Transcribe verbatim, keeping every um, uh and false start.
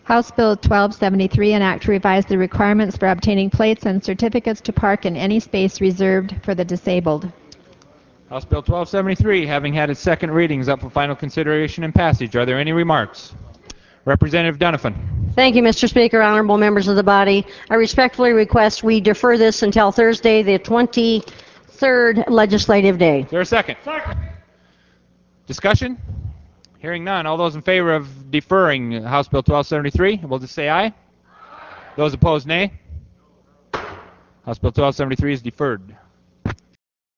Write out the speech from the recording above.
House Bill twelve seventy-three, an act to revise the requirements for obtaining plates and certificates to park in any space reserved for the disabled. House Bill twelve seventy-three, having had its second reading, is up for final consideration and passage. Are there any remarks? Representative Donovan. Thank you, Mister Speaker. Honorable members of the body, I respectfully request we defer this until Thursday, the twenty-third legislative day. Is there a second? Second. Discussion? Hearing none. All those in favor of deferring House Bill twelve seventy-three, will just say aye. Aye. Those opposed, nay. House Bill twelve seventy-three is deferred.